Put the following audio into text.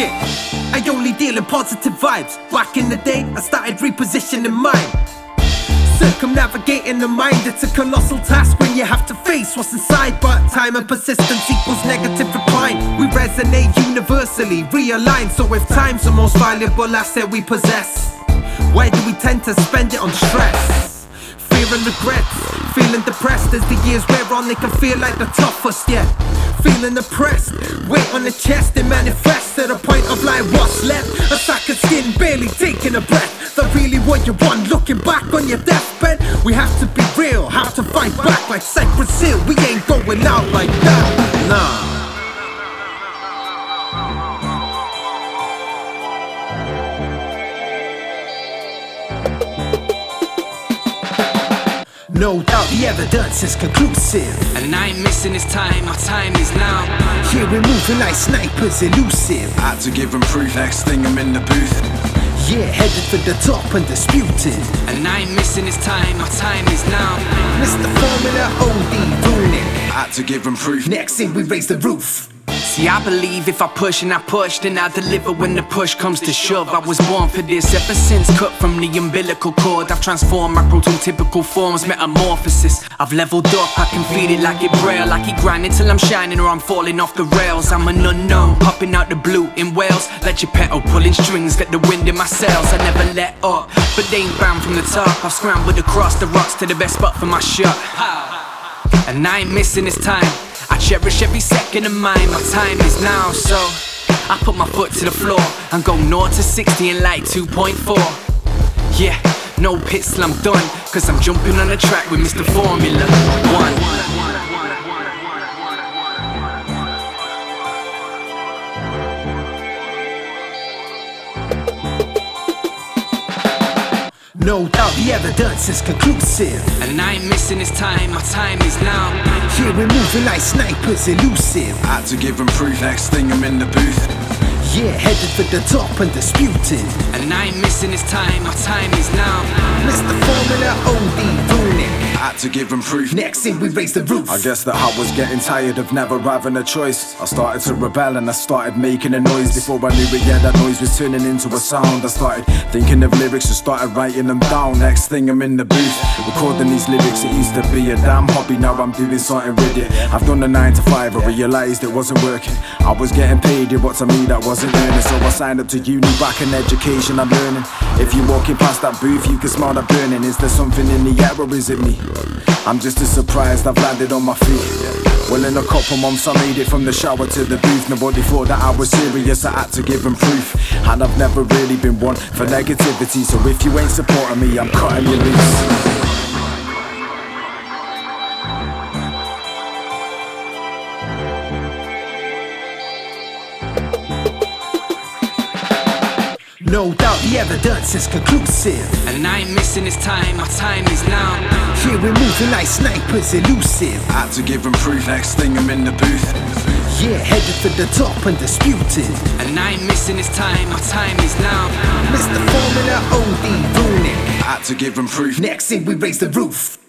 shit. I only deal in positive vibes. Back in the day, I started repositioning mine. Circumnavigating the mind, it's a colossal task when you have to face what's inside. But time and persistence equals negative decline. We resonate universally, realign. So if time's the most valuable asset we possess, why do we tend to spend it on stress? Fear and regret, feeling depressed as the years wear on. They can feel like the toughest yet. Feeling oppressed, weight on the chest, it manifests to the point of like what's left. A sack of skin, barely taking a breath. That really what you want, looking back on your deathbed. We have to be real, have to fight back like Cypress Hill. We ain't going out like that, nah. No doubt the evidence is conclusive, and I ain't missing this time, my time is now. Here we're moving like snipers, elusive. I had to give them proof, next thing I'm in the booth. Yeah, headed for the top, undisputed. And I ain't missing this time, my time is now. Mr. Formula OD, ruining. I had to give them proof. Next thing we raise the roof. See, I believe if I push and I push, then I deliver when the push comes to shove. I was born for this, ever since cut from the umbilical cord. I've transformed my prototypical forms, metamorphosis. I've leveled up, I can feel it like it braille. Like it grinding till I'm shining or I'm falling off the rails. I'm an unknown, popping out the blue in Wales. Let your pedal pulling strings, get the wind in my sails. I never let up, but they ain't bound from the top. I've scrambled across the rocks to the best spot for my shot. And I ain't missing this time. I cherish every second of mine, my time is now. So I put my foot to the floor and go 0 to 60 in like 2.4. Yeah, no pits till I'm done, cause I'm jumping on the track with Mr. Formula 1. No doubt the evidence is conclusive, and I ain't missing this time, my time is now. Here we're moving like snipers, elusive. I had to give them proof, next thing I'm in the booth. Yeah, headed for the top, undisputed. And I ain't missing this time, my time is now. Mr. Formula OD, ruining. I had to give them proof. Next thing we raise the roof. I guess that I was getting tired of never having a choice. I started to rebel and I started making a noise. Before I knew it, yeah, that noise was turning into a sound. I started thinking of lyrics and started writing them down. Next thing I'm in the booth, recording these lyrics. It used to be a damn hobby, now I'm doing something with it. I've done a 9 to 5, I realised it wasn't working. I was getting paid, but to me that wasn't earning. So I signed up to uni, back in education I'm learning. If you're walking past that booth, you can smell the burning. Is there something in the air or is it me? I'm just as surprised I've landed on my feet. Well, in a couple months I made it from the shower to the booth. Nobody thought that I was serious, I had to give them proof. And I've never really been one for negativity. So if you ain't supporting me, I'm cutting you loose. No doubt the evidence is conclusive, and I ain't missing this time, my time is now. Here we're moving like snipers, elusive. I had to give them proof, next thing I'm in the booth. Yeah, headed for the top, undisputed. And I ain't missing this time, my time is now. Mr. Formula OD, ruining. I had to give them proof. Next thing we raise the roof.